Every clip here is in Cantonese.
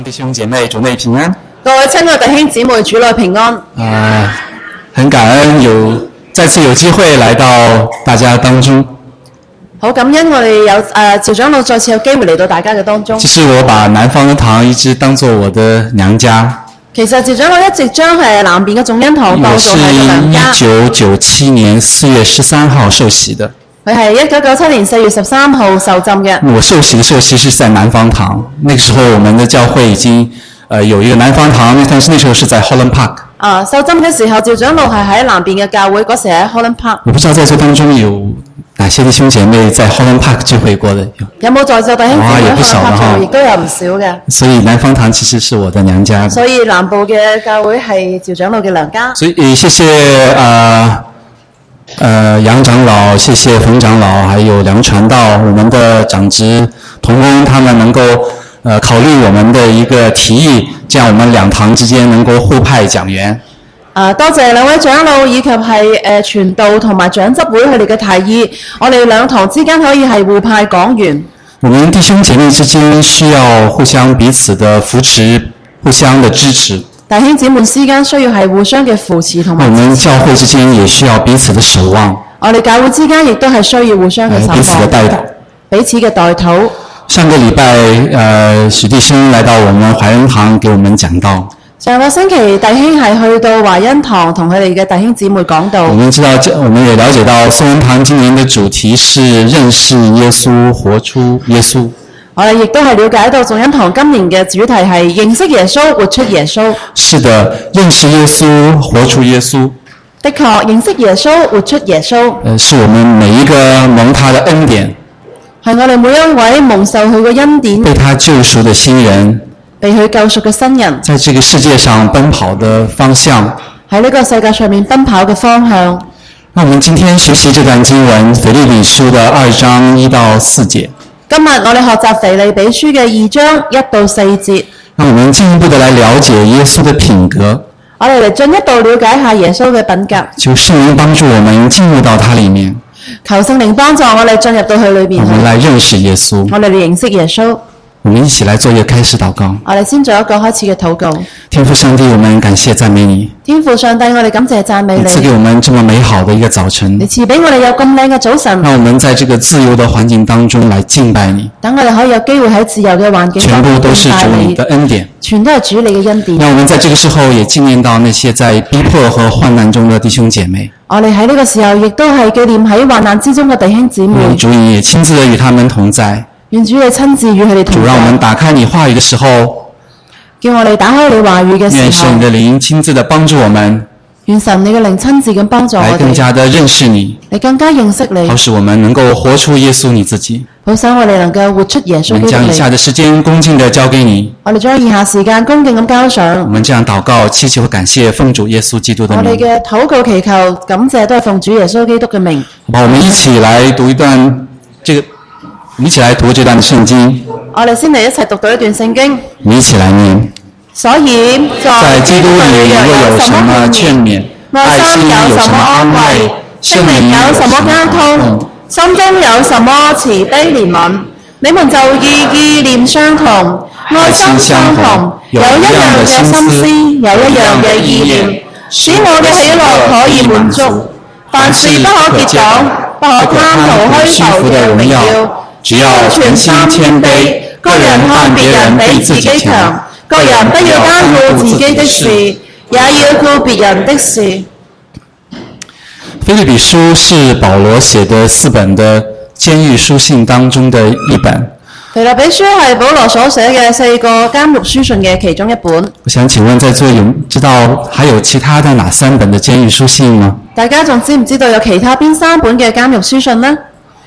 弟兄姐妹，主內平安。 各位親愛弟兄姊妹，主內平安。 很感恩再次有機會來到大家當中。 好感恩我哋有趙長老再次有機會嚟到大家嘅當中。 其實我把南方堂一直當作我的娘家。 其實趙長老一直將南邊嘅眾恩堂當作係個娘家。 我是1997年4月13號受洗的。 佢係1997年4月13號受浸嘅。 我受洗的時候其實是在南方堂，那個時候我們的教會已經有一個南方堂，但是那時候是在 Holland Park。 受浸嘅時候，趙長老係喺南邊嘅教會，嗰時喺 Holland Park。 我不知道在座當中有哪些弟兄姐妹在 Holland Park 聚會過的？ 有冇在座弟兄姐妹喺 Holland Park 聚會？亦都有唔少嘅。 所以南方堂其實是我的娘家。 所以南部嘅教會係趙長老嘅娘家。 所以謝謝楊長老，謝謝馮長老，還有梁傳道，我們的長職同工，他們能夠考慮我們的一個提議，這樣我們兩堂之間能夠互派講員。 多謝兩位長老以及係傳道同埋長執會佢哋嘅提議，我哋兩堂之間可以係互派講員。 我們弟兄姐妹之間需要互相彼此的扶持，互相的支持。 弟兄姊妹之間需要係互相嘅扶持同埋支持。 我們教會之間也需要彼此的守望。 我哋教會之間亦都係需要互相嘅守望。 彼此的代禱。 彼此嘅代禱。 上個禮拜，許弟兄來到我們懷恩堂給我們講道。 上個星期弟兄係去到懷恩堂同佢哋嘅弟兄姊妹講道。 我們也了解到頌恩堂今年的主題是認識耶穌，活出耶穌。 我哋亦都係了解到頌恩堂今年嘅主題係認識耶穌，活出耶穌。 是的，認識耶穌，活出耶穌。 的確，認識耶穌，活出耶穌。 是我們每一個蒙他的恩典。 係我哋每一位蒙受佢嘅恩典。 被他救贖的新人。 被佢救贖嘅新人。 在這個世界上奔跑的方向。 喺呢個世界上面奔跑嘅方向。 那我們今天學習這段經文，腓立比書的2章1到4節。 今日我哋學習腓立比書嘅2章1到4節。 讓我們進一步的來了解耶穌的品格。 我哋嚟進一步了解下耶穌嘅品格。 求聖靈幫助我們進入到他裏面。 求聖靈幫助我哋進入到佢裏邊。 我們來認識耶穌。 我哋嚟認識耶穌。 我們一起來做一個開始禱告。 我哋先做一個開始嘅禱告。 天父上帝，我們感謝讚美你。 天父上帝，我哋感謝讚美你。 你賜給我們這麼美好的一個早晨。 你賜俾我哋有咁靚嘅早晨。 讓我們在這個自由的環境當中來敬拜你。 等我哋可以有機會喺自由嘅環境當中敬拜你。 全部都是主你的恩典。 全都係主你嘅恩典。 讓我們在這個時候也紀念到那些在逼迫和患難中的弟兄姐妹。 我哋喺呢個時候亦都係紀念喺患難之中嘅弟兄姊妹。 主你也親自的與他們同在。 願主你親自與佢哋同在。 主讓我們打開你話語的時候， 叫我哋打開你話語嘅時候， 願神的靈親自的幫助我們。 願神你嘅靈親自咁幫助我哋， 來更加的認識你， 你更加認識你， 好使我們能夠活出耶穌你自己。 好使我哋能夠活出耶穌基督。 我們將以下的時間恭敬的交給你。 我哋將以下時間恭敬咁交上。 我們這樣禱告，祈求感謝奉主耶穌基督的名。 我哋嘅禱告祈求感謝都係奉主耶穌基督嘅名。 好，我們一起來讀一段我們一起來讀這段聖經。 我哋先嚟一齊讀到一段聖經。 我們一起來念。 所以在基督裏若有什麼勸勉，愛心有什麼安慰，聖靈有什麼交通，心中有什麼慈悲憐憫，你們就意念相同，愛心相同，有一樣嘅心思，有一樣嘅意念，使我嘅喜樂可以滿足。凡事不可結黨，不可貪圖虛浮嘅榮耀，只要全心謙卑，個人看別人比自己強，個人不要單顧自己的事，也要顧別人的事。腓立比書是保羅寫的4本的監獄書信當中的一本。 腓立比書係保羅所寫嘅4個監獄書信嘅其中一本。 我想請問在座有知道還有其他的哪3本的監獄書信嗎？ 大家仲知唔知道有其他邊3本嘅監獄書信呢？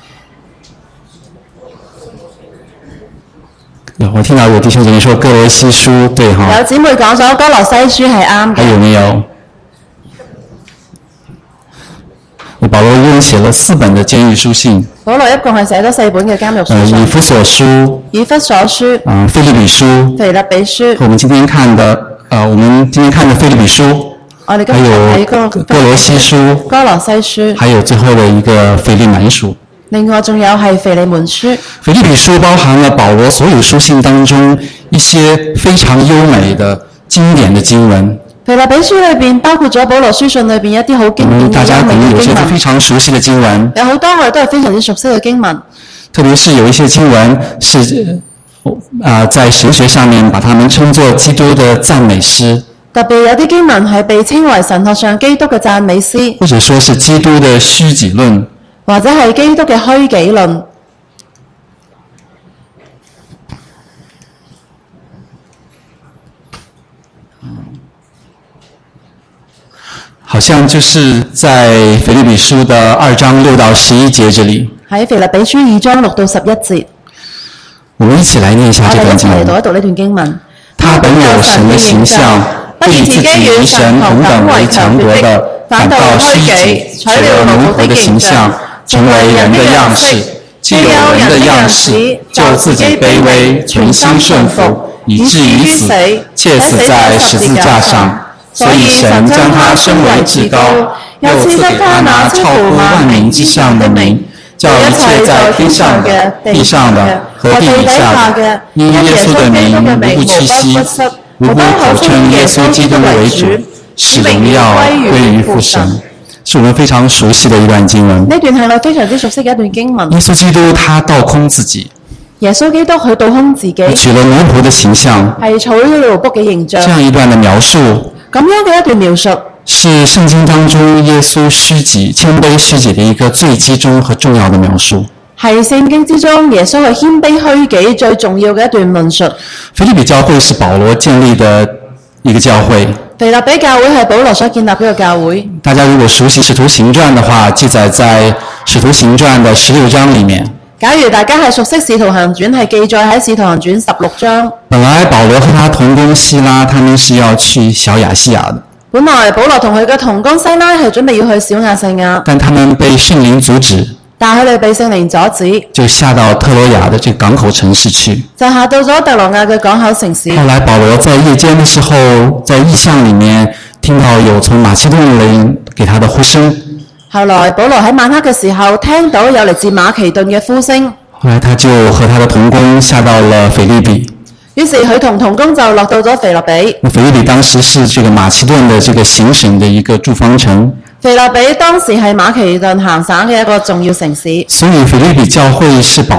我聽到有弟兄姐妹說歌羅西書，對哈？ 有姊妹講咗歌羅西書係啱嘅。 還有沒有？保羅一共寫了4本的監獄書信。 保羅一共係寫咗4本嘅監獄書信。 以弗所書。 以弗所書。 腓立比書。 腓立比書。 我們今天看的腓立比書。 我哋今日睇歌羅西書。 還有最後的一個腓利門書。 另外仲有係腓利門書。 腓立比書包含了保羅所有書信當中一些非常優美的經典的經文。 腓立比書裏邊包括咗保羅書信裏邊一啲好經典大家可能有些非常熟悉的經文， 有好多我哋都係非常之熟悉嘅經文。 特別是有一些經文是在神學上面把它們稱作基督的讚美詩， 特別有啲經文係被稱為神學上基督嘅讚美詩， 或者說是基督的虛己論， 或者係基督嘅虛己論。 好像就是在腓立比書的2章6到11節這裡。 喺腓立比書2章6到11節， 我們一起來念一下這段經文。 我哋一齊嚟讀一讀呢段經文。 他本有神的形象，不以自己與神同等為強奪的，反倒虛己，取了奴僕的形象，成為人的樣式。既有人的樣式，就自己卑微，全心順服，以至於死，且死在十字架上。所以神將他升為至高，又賜給他那超乎萬名之上的名，叫一切在天上的、地上的和地底下的，因耶穌的名無不屈膝，無不口稱耶穌基督為主，使榮耀歸於父神。是我們非常熟悉的一段經文。 呢段係我非常之熟悉嘅一段經文。 耶穌基督他倒空自己， 耶穌基督佢倒空自己， 取了奴僕的形象， 係取咗奴僕嘅形象。 這樣一段的描述， 咁樣嘅一段描述， 是聖經當中耶穌虛己、謙卑虛己的一個最集中和重要的描述。 係聖經之中耶穌係謙卑虛己最重要嘅一段論述。 腓立比教會是保羅建立的一個教會。 腓立比教會係保羅所建立嘅一個教會。 大家如果熟悉《使徒行傳》的話，記載在《使徒行傳》的16章裡面。 假如大家係熟悉《使徒行傳》，係記載喺《使徒行傳》16章。 本來保羅和他同工西拉，他們是要去小亞細亞的。 本來保羅同佢嘅同工西拉係準備要去小亞細亞， 但他們被聖靈阻止。 但佢哋被聖靈阻止， 就下到特羅亞的這個港口城市去， 就下到咗特羅亞嘅港口城市。 後來保羅在夜間的時候，在異象裡面聽到有從馬其頓人給他的呼聲。 後來保羅喺晚黑嘅時候聽到有嚟自馬其頓嘅呼聲， 後來他就和他的同工下到了腓立比。 於是佢同同工就落到咗腓立比。 腓立比當時是這個馬其頓的這個行省的一個駐防城。 腓立比當時係馬其頓行省嘅一個重要城市， 所以腓立比教會是保